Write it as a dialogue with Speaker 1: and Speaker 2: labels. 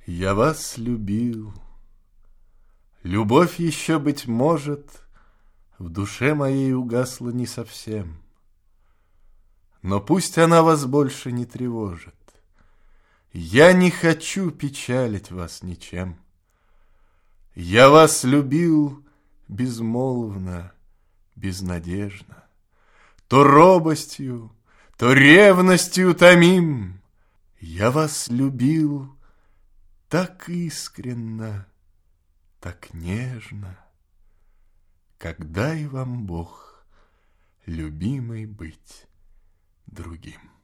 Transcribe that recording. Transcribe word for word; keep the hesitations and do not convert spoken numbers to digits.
Speaker 1: Я вас любил. Любовь еще, быть может, в душе моей угасла не совсем. Но пусть она вас больше не тревожит. Я не хочу печалить вас ничем. Я вас любил безмолвно, безнадежно, то робостью, то ревностью томим. Я вас любил так искренно, так нежно, как дай вам Бог, любимый, быть другим.